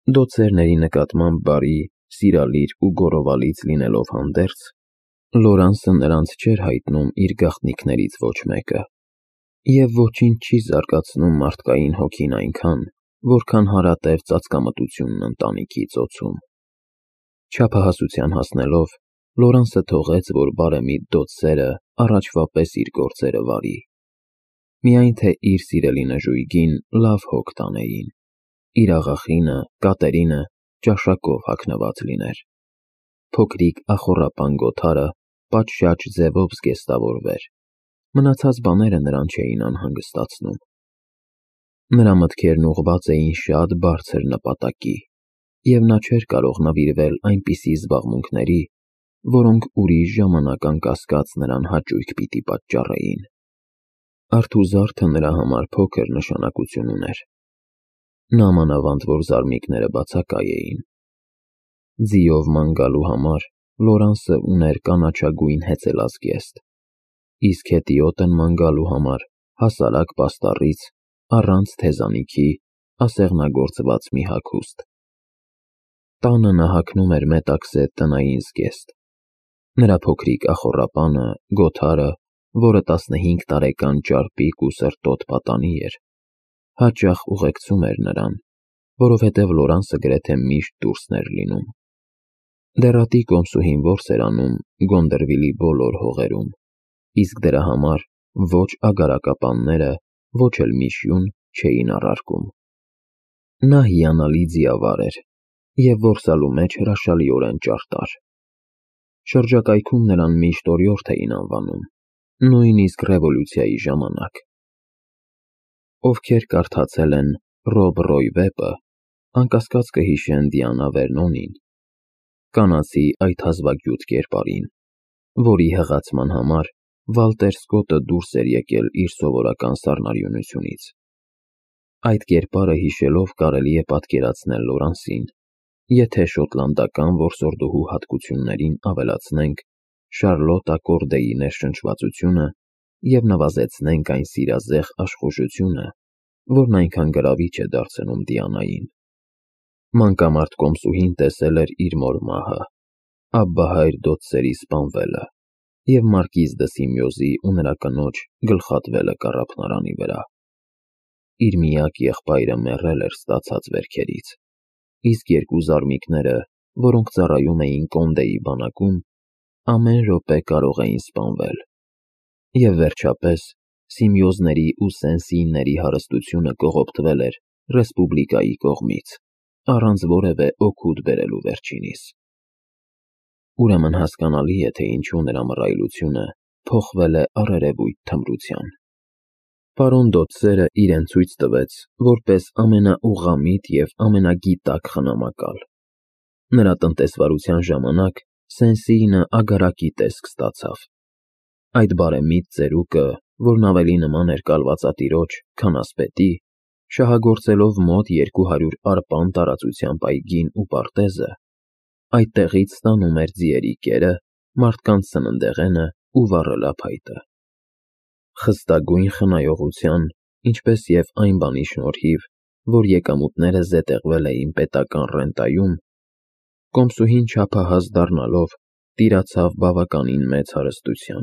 Դոցերների նկատմամբ բարի, սիրալիր ու գոռովալից լինելով հանդերձ, Լորանսը նրանց չէր հայտնում իր գաղտնիքներից ոչ մեկը, և ոչինչ չի զարգացնում մարդկային հոգին այնքան, որքան հարատև ծածկամտությունն ընտանիքի ծոցում։ Չափահասության հասնելով, Լորանսը թողեց, որ բարեմիտ դոց սերը առաջվա պես իր գործերը վարի, միայն թե իր սիրելի նժույգին լավ հոգ տանեին, իր աղախինը, Կատերինը ճաշակով հագնված լիներ, փոքրիկ ախոռապան Գոթարը պատշաճ ձևով զգեստավորվեր, մնացած բաները նրան չէին անհանգստացնում։ Նրա մտքերն ուղղված էին շատ բարձր նպատակի, և նա չէր կարող նվիրվել այնպիսի զբաղմունքների, որոնք ուրիշ ժամանակ անկասկած նրան հաճույք պիտի պատճառեին։ Արթուզարդը նրա համար փոքր նշանակություն ուներ, նամանավանդ որ զարմիկները բացակայ էին։ Ձիով ման գալու համար Լորանսը ուներ կանաչագույն հեծելազգեստ, իսկ հետիոտն ման գալու համար հասարակ պաստառից, առանց թեզանիքի, ասեղնագործված մի հագուստ։ Տանը նա հագնում էր մետաքսե տնային զգեստ։ Նրա փոքրիկ ախոռապանը, Գոթարը, որը 15 տարեկան ճարպիկ ու սրտոտ պատանի էր, հաճախ ուղեկցում էր նրան, որովհետև Լորանսը գրեթե միշտ դուրսն էր լինում։ Դեռատի կոմսուհին որս էր անում Գոնդերվիլի բոլոր հողերում, իսկ դրա համար ոչ ագարակապանները, ոչ էլ Միշյուն չէին առարկում։ Նա հիանալի ձիավար էր և որսալու մեջ հրաշալիորեն ճարտար։ Շրջակայքում նրան միշտ օրիորդ էին անվանում, նույնիսկ ռևոլյուցիայի ժամանակ։ Ովքեր կարդացել են Ռոբ Ռոյ վեպը, անկասկած կհիշեն Դիանա Վերնոնին, կանացի այդ հազվագյուտ կերպարին, որի հղացման համար Վալտեր Սկոտը դուրս էր եկել իր սովորական սառնարյունությունից։ Այդ կերպարը հիշելով կարելի է պատկերացնել Լորանսին, եթե շոտլանդական որսորդուհու հատկություններին ավելացնենք Շարլոտա Կորդեի ներշնչվածությունը և նվազեցնենք այն սիրազեղ աշխուժությունը, որն այնքան գրավիչ է դարձնում Դիանային։ Մանկամարդ կոմսուհին տեսել էր իր մոր մահը, աբբահայր դոց սերի սպանվելը և մարկիզ դը Սիմյոզի ու նրա կնոջ գլխատվելը կառափնարանի վրա։ Իր միակ եղբայրը մեռել էր ստացած վերքերից, իսկ երկու զարմիկները, որոնք ծառայում էին Կոնդեի բանակում, ամեն րոպե կարող էին սպանվել։ Եվ վերջապես Սիմյոզների ու Սենսիների հարստությունը կողոպտվել էր ռեսպուբլիկայի կողմից, առանց որևէ օգուտ բերելու վերջինիս։ Ուրեմն հասկանալի է, թե ինչու նրա մռայլությունը փոխվել է առերևույթ թմրության։ Պարոն Դոց սերը իրեն ցույց տվեց որպես ամենաուղղամիտ և ամենագիտակ խնամակալ։ Նրա տնտեսվարության ժամանակ Սենսիինը ագարակի տեսք ստացավ։ Այդ բարեմիտ ծերուկը, որն ավելի նման էր կալվածատիրոջ, քան ասպետի, շահագործելով մոտ 200 արպան տարածությամբ այգին ու պարտեզը, այդտեղից ստանում էր ձիերի կերը, մարդկանց սննդեղենը ու վառելափայտը։ Խստագույն խնայողության, ինչպես և այն բանի շնորհիվ, որ եկամուտները զետեղվել էին պետական ռենտայում, կոմսուհին չափահաս դառնալով տիրացավ բավականին մեծ հարստության։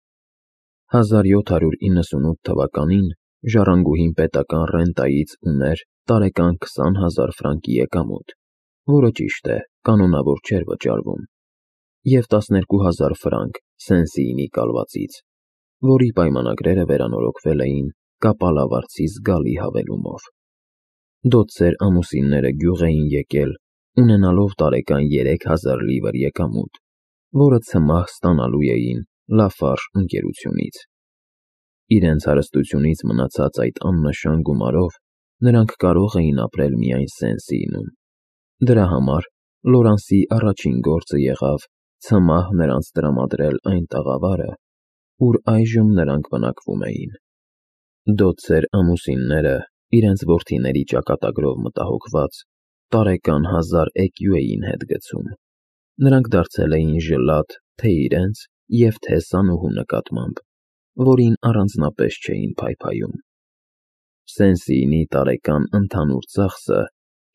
1798 թվականին ժառանգուհին պետական ռենտայից ուներ տարեկան 20,000 ֆրանկի եկամուտ, որը ճիշտ է, կանոնավոր չէր վճարվում, և 12,000 ֆրանկ Սենսիինի կալվածից, որի պայմանագրերը վերանորոգվել էին կապալավարձի զգալի հավելումով։ Դոց սեր ամուսինները գյուղ էին եկել, ունենալով տարեկան 3000 լիվր եկամուտ, որը ցմահ ստանալու էին Լաֆարժ ընկերությունից։ Իրենց հարստությունից մնացած այդ աննշան գումարով նրանք կարող էին ապրել միայն Սենսիինում։ Դրա համար Լորանսի առաջին գործը եղավ ցմահ նրանց տրամադրել այն տաղավարը, ուր այժմ նրանք բնակվում էին։ Դոց սեր ամուսինները, իրենց որդիների ճակատագրով մտահոգված, տարեկան 1000 էկյու էին հետ գցում։ Նրանք դարձել էին ժլատ թե իրենց և թե սանուհու նկատմամբ, որին առանձնապես չէին փայփայում։ Սենսիինի տարեկան ընդհանուր ծախսը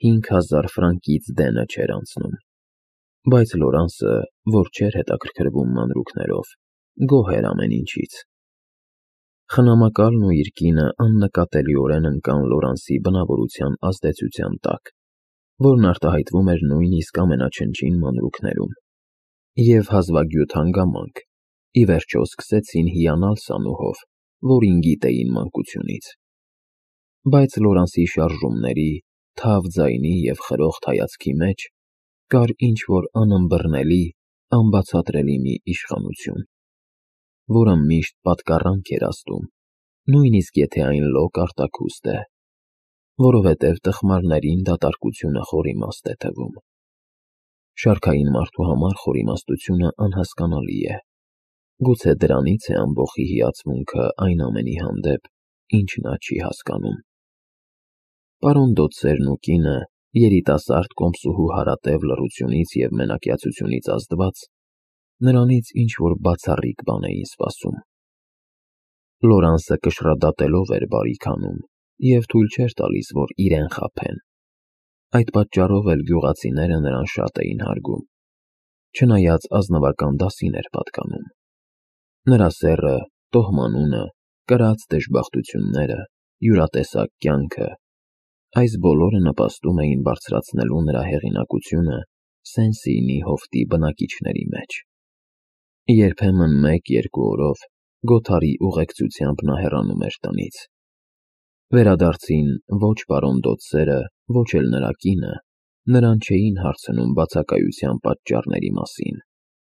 5000 ֆրանկից դենը չէր անցնում։ Բայց Լորանսը, որ չէր հետաքրքրվում մանրուքներով, գոհ էր ամեն ինչից։ Խնամակալն ու իր կինը աննկատելիորեն ընկան Լորանսի բնավորության ազդեցության տակ, որն արտահայտվում էր նույնիսկ ամենաչնչին մանրուքներում, և հազվագյուտ հանգամանք, ի վերջո սկսեցին հիանալ սանուհով, որին գիտեին մանկությունից։ Բայց Լորանսի շարժումների, թավ ձայնի և խրոխտ հայացքի մեջ կար ինչ-որ անըմբռնելի, անբացատրելի մի իշխանություն, որը միշտ պատկառանք էր ազդում, նույնիսկ եթե այն լոկ արտաքուստ է, որովհետև տխմարներին դատարկությունը խորիմաստ է թվում։ Շարքային մարդու համար խորիմաստությունը անհասկանալի է, գուցե դրանից է ամբոխի հիացմունքը այն ամենի հանդեպ, ինչ նա չի հասկանում։ Պարոն Դոդսերն ու կինը, երիտասարդ կոմսուհու հարատև լռությունից և մենակյացությունից ազդված, նրանից ինչ-որ բացառիկ բան էին սպասում։ Լորանսը կշռադատելով էր բարիք անում և թույլ չէր տալիս, որ իրեն խաբեն։ Այդ պատճառով էլ գյուղացիները նրան շատ էին հարգում, չնայած ազնվական դասին էր պատկանում։ Նրա սեռը, տոհմանունը, կրած դժբախտությունները, յուրատեսակ կյանքը, այս բոլորը նպաստում էին բարձրացնելու նրա հեղինակությունը Սեն-Սիինի հովտի բնակիչների մեջ։ Երբեմն 1-2 օրով Գոթարի ուղեկցությամբ նա հեռանում էր տնից։ Վերադարձին ոչ պարոն Դոդսերը, ոչ էլ նրա կինը նրան չէին հարցնում բացակայության պատճառների մասին։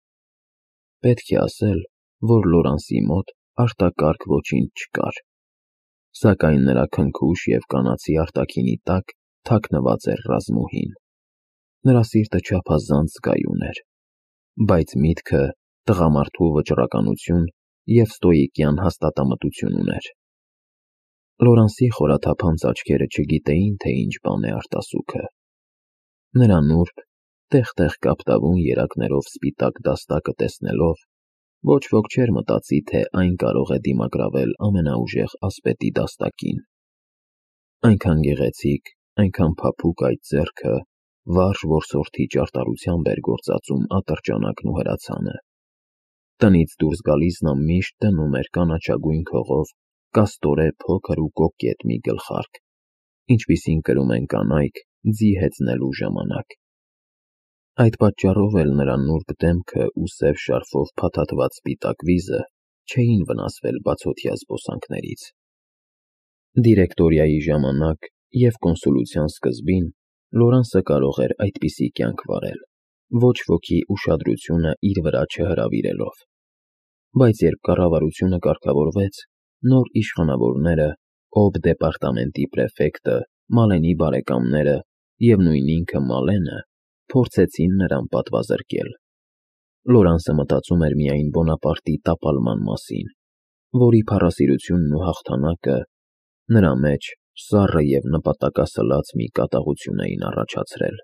Պետք է ասել, որ Լորանսի մոտ արտակարգ ոչինչ չկար, սակայն նրա քնքուշ և կանացի արտաքինի տակ թաքնված էր ռազմուհին։ Նրա սիրտը չափազանց զգայուն էր, բայց միտքը տղամարդու վճռականություն և ստոիկյան հաստատամտություն ուներ։ Լորանսի խորաթափանց աչքերը չգիտեին, թե ինչ բան է արտասուքը։ Նրա նուրբ, տեղ-տեղ կապտավուն երակներով սպիտակ դաստակը տեսնելով, ոչ ոք չէր մտածի, թե այն կարող է դիմագրավել ամենաուժեղ ասպետի դաստակին։ Այնքան գեղեցիկ, այնքան փափուկ այդ ձեռքը վարժ որսորդի ճարտարությամբ էր գործածում ատրճանակն ու հրացանը։ Տնից դուրս գալիս նա միշտ դնում էր կանաչագույն քողով կաստորե փոքր ու կոկետ մի գլխարկ, ինչպիսին կրում են կանայք ձի հեծնելու ժամանակ։ Այդ պատճառով էլ նրա նուրբ դեմքը ու սև շարֆով փաթաթված սպիտակ վիզը չէին վնասվել բացօթյա զբոսանքներից։ Դիրեկտորիայի ժամանակ և կոնսուլության սկզբին Լորանսը կարող էր այդպիսի կյանք վարել, ոչ ոքի ուշադրությունը իր վրա չհրավիրելով։ Բայց երբ կառավարությունը կարգավորվեց, նոր իշխանավորները, օբ դեպարտամենտի պրեֆեկտը, Մալենի բարեկամները և նույն ինքը Մալենը փորձեցին նրան պատվազրկել։ Լորանսը մտածում էր միայն Բոնապարտի տապալման մասին, որի փառասիրությունն ու հաղթանակը նրա մեջ սառը և նպատակասլաց մի կատաղություն էին առաջացրել։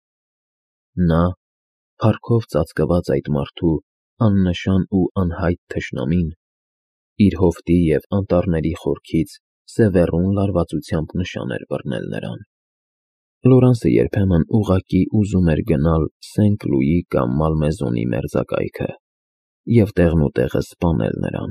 Նա, փառքով ծածկված այդ մարդու աննշան ու անհայտ թշնամին, իր հովտի և անտառների խորքից սևեռուն լարվածությամբ նշան էր բռնել նրան։ Լորանսը երբեմն ուղղակի ուզում էր գնալ Սենք-Լուի կամ Մալմեզոնի մերձակայքը և տեղնուտեղը սպանել նրան։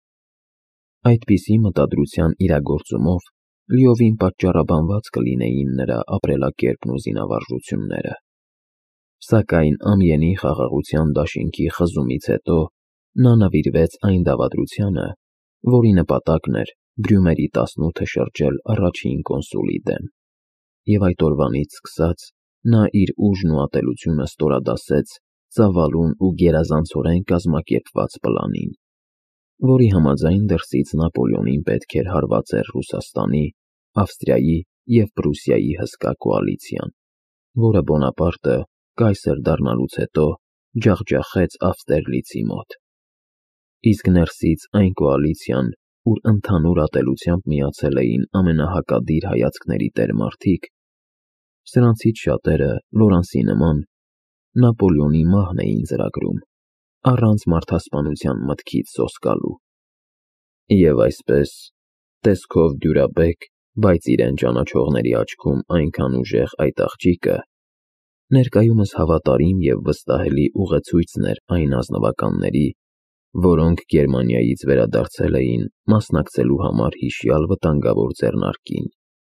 Այդպիսի մտադրության իրագործումով լիովին պատճառաբանված կլինեին նրա ապրելակերպն ու զինավարժությունները։ Սակայն ամյենի խաղաղության դաշինքի խզումից հետո նա նվիրվեց այն դավադրությանը, որի նպատակն էր Բրյումերի 18-ը շրջել առաջին կոնսուլի դեմ, և այդ օրվանից սկսած նա իր ուժն ու ատելությունը ստորադասեց ծավալուն ու գերազանցորեն կազմակերպված պլանին, որի համաձայն դրսից Նապոլեոնին պետք էր հարվածեր Ռուսաստանի, Ավստրիայի և Պրուսիայի հսկա կոալիցիան, որը Բոնապարտը կայսր դառնալուց հետո ջախջախեց Ավստերլիցի մոտ։ Իսկ ներսից այն կոալիցիան, ուր ընդհանուր ատելությամբ միացել էին ամենահակադիր հայացքների տեր մարդիկ, սրանցից շատերը Լորանսի նման Նապոլեոնի մահն էին ծրագրում, առանց մարդասպանության մտքից սոսկալու։ Եվ այսպես, տեսքով դյուրաբեկ բայց իրեն ճանաչողների աչքում այնքան ուժեղ այդ աղջիկը ներկայումս հավատարիմ և վստահելի ուղեցույցն էր այն ազնվականների, որոնք Գերմանիայից վերադարձել էին մասնակցելու համար հիշյալ վտանգավոր ձեռնարկին։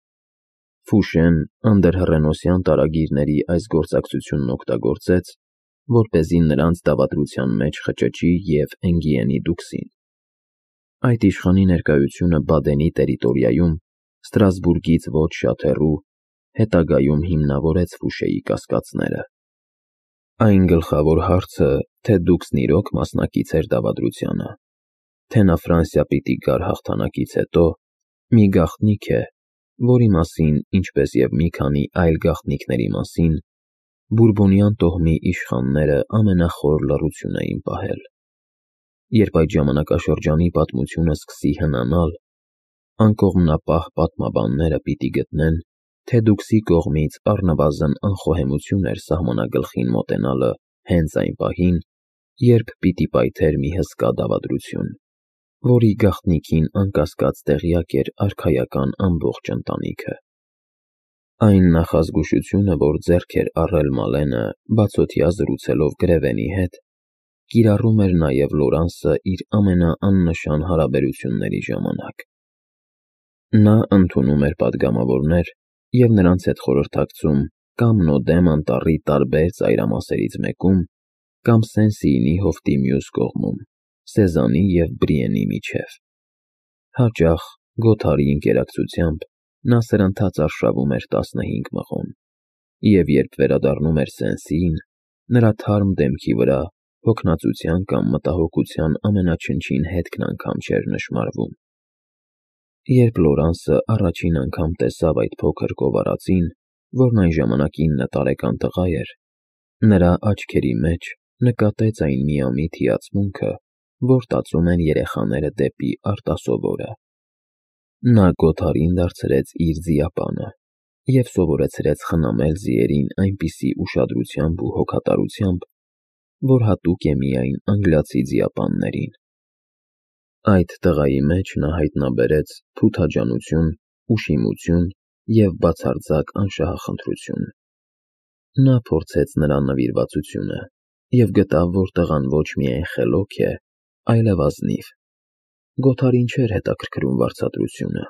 Ֆուշեն անդրհռենոսյան տարագիրների այս գործակցությունն օգտագործեց, որպեսզի նրանց դավադրության մեջ խճճի և Էնգիենի դուքսին։ Այդ իշխանի ներկայությունը Բադենի տերիտորիայում, Ստրասբուրգից ոչ շատ հեռու, հետագայում հիմնավորեց Ֆուշեի կասկածները։ Այն գլխավոր հարցը, թե դուքսն իրոք մասնակից էր դավադրությանը, թե նա Ֆրանսիա պիտի գար հաղթանակից հետո, մի գաղտնիք է, որի մասին, ինչպես և մի քանի այլ գաղտնիքների մասին, Բուրբոնյան տոհմի իշխանները ամենախոր լռություն էին պահել։ Երբ այդ ժամանակաշրջանի պատմությունը սկսի հնանալ, անկողմնապահ պատմաբանները պիտի գտնեն, թե դուքսի կողմից առնվազն անխոհեմություն էր սահմանագլխին մոտենալը հենց այն պահին, երբ պիտի պայթեր մի հսկա դավադրություն, որի գաղտնիքին անկասկած տեղյակ էր արքայական ամբողջ ընտանիքը։ Այն նախազգուշությունը, որ ձեռք էր առել Մալենը, բացօթյա զրուցելով Գրևենի հետ, կիրառում էր նաև Լորանսը իր ամենաաննշան հարաբերությունների ժամանակ։ Նա ընդունում էր պատգամավորներ և նրանց հետ խորհրդակցում կամ Նոդեմ անտառի տարբեր ծայրամասերից մեկում, կամ Սեն-Սիինի հովտի մյուս կողմում, Սեզանի և Բրիենի միջև։ Հաճախ, Գոթարի ընկերակցությամբ, նա սրընթաց արշավում էր 15 մղոն, և երբ վերադառնում էր Սեն-Սիին, նրա թարմ դեմքի վրա հոգնածության կամ մտահոգության ամենաչնչին հետքն անգամ չէր նշմարվում։ Երբ Լորանսը առաջին անգամ տեսավ այդ փոքր գովարածին, որն այն ժամանակ 9 տարեկան տղա էր, նրա աչքերի մեջ նկատեց այն միամիտ հիացմունքը, որ տածում են երեխաները դեպի արտասովորը։ Նա Գոթարին դարձրեց իր ձիապանը և սովորեցրեց խնամել ձիերին այնպիսի ուշադրությամբ ու հոգատարությամբ, որ հատուկ է միայն անգլիացի ձիապաններին։ Այդ տղայի մեջ նա հայտնաբերեց փութաջանություն, ուշիմություն և բացարձակ անշահախնդրություն։ Նա փորձեց նրա նվիրվածությունը և գտավ, որ տղան ոչ միայն խելոք է, այլև ազնիվ։ Գոթարին չէր հետաքրքրում վարձատրությունը։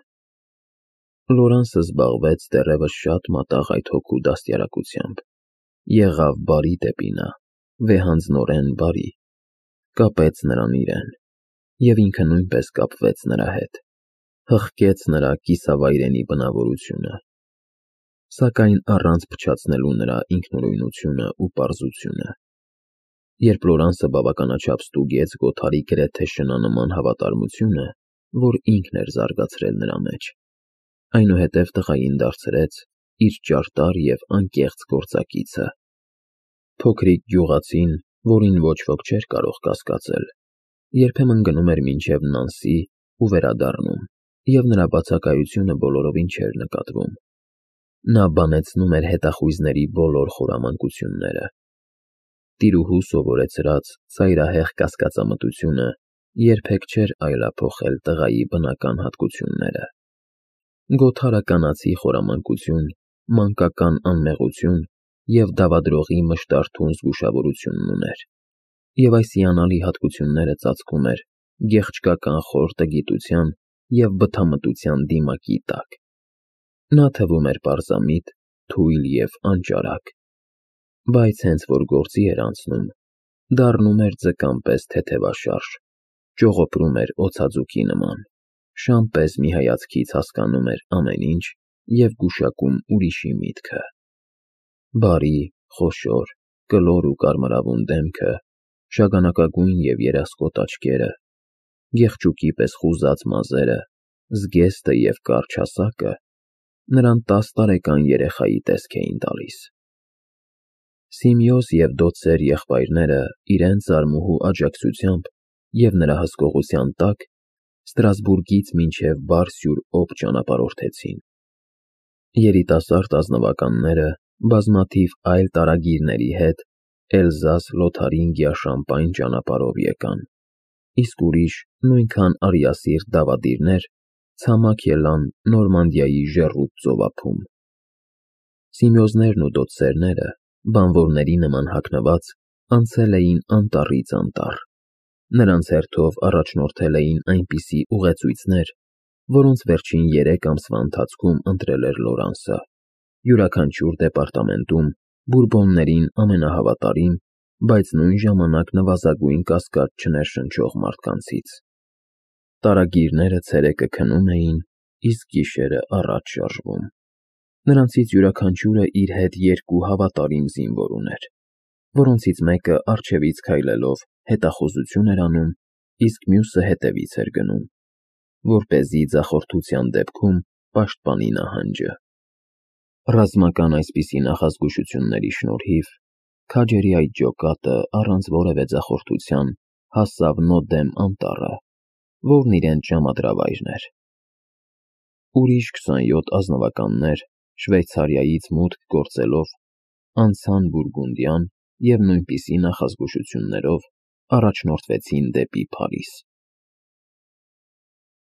Լորանսը զբաղվեց դեռևս շատ մատաղ այդ հոգու դաստիարակությամբ, եղավ բարի դեպի նա, վեհանձնորեն բարի, կապեց նրան իրեն, և ինքը նույնպես կապվեց նրա հետ, հղկեց նրա կիսավայրենի բնավորությունը, սակայն առանց փչացնելու նրա ինքնուրույնությունը ու պարզությունը։ Երբ Լորանսը բավականաչափ ստուգեց Գոթարի գրեթե շնանման հավատարմությունը, որ ինքն էր զարգացրել նրա մեջ, այնուհետև տղային դարձրեց իր ճարտար և անկեղծ գործակիցը։ Փոքրիկ գյուղացին, որին ոչ ոք չէր կարող կասկածել, երբեմն գնում էր մինչև Նանսի ու վերադառնում, և նրա բացակայությունը բոլորովին չէր նկատվում։ Նա բանեցնում էր հետախույզների բոլոր խորամանկությունները։ Տիրուհու սովորեցրած ծայրահեղ կասկածամտությունը երբեք չէր այլափոխել տղայի բնական հատկությունները։ Գոթարը կանացի խորամանկություն, մանկական անմեղություն և դավադրողի մշտարթուն զգուշավորությունն ուներ, և այս հիանալի հատկությունները ծածկում էր գեղչկական խոր տգիտության և բթամտության դիմակի տակ։ Նա թվում էր պարզամիտ, թույլ և անճարակ, բայց հենց որ գործի էր անցնում, դառնում էր ձկան պես թեթևաշարժ, ճողոպրում էր օձաձուկի նման, շան պես մի հայացքից հասկանում էր ամեն ինչ և գուշակում ուրիշի միտքը։ Բարի, խոշոր, կլոր ու կարմրավուն դեմքը, շագանակագույն և երասկոտ աչքերը, գեղչուկի պես խուզած մազերը, զգեստը և կարճ հասակը նրան 10 տարեկան երեխայի տեսք էին տալիս։ Սիմեոս և Դոցեր եղբայրները իրենց արմուհու աջակցությամբ և նրա հսկողության տակ Ստրասբուրգից մինչև Բար-Սյուր Օբ ճանապարհորդեցին։ Երիտասարդ ազնվականները բազմաթիվ այլ տարագիրների հետ Էլզաս-Լոթարինգիա Շամպայն ճանապարհով եկան, իսկ ուրիշ նույնքան արիասիրտ դավադիրներ Ցամաք ելան Նորմանդիայի ժեռուտ ծովափում։ Սիմեոզներն ու դոցերները, բանվորների նման հագնված, անցել էին անտառից անտառ։ Նրանց հերթով առաջնորդել էին այնպիսի ուղեցույցներ, որոնց վերջին 3 ամսվա ընթացքում ընտրել էր Լորանսը, յուրաքանչյուր դեպարտամենտում բուրբոններին ամենահավատարիմ, բայց նույն ժամանակ նվազագույն կասկած չներշնչող մարդկանցից։ Տարագիրները ցերեկը քնում էին, իսկ գիշերը առաջ շարժվում։ Նրանցից յուրաքանչյուրը իր հետ 2 հավատարիմ զինվոր ուներ, որոնցից մեկը առջևից քայլելով հետախուզություն էր անում, իսկ մյուսը հետևից էր գնում, որպեսզի ձախորդության դեպքում պաշտպանի նահանջը։ Ռազմական այսպիսի նախազգուշությունների շնորհիվ քաջերի այդ ջոկատը առանց որևէ ձախորդության հասավ Նոդեմ անտառը, որն իրենց ժամադրավայրն էր։ Ուրիշ 27 ազնվականներ Շվեյցարիայից մուտք գործելով անցան Բուրգունդիան և նույնպիսի նախազգուշություններով առաջնորդվեցին դեպի Փարիզ։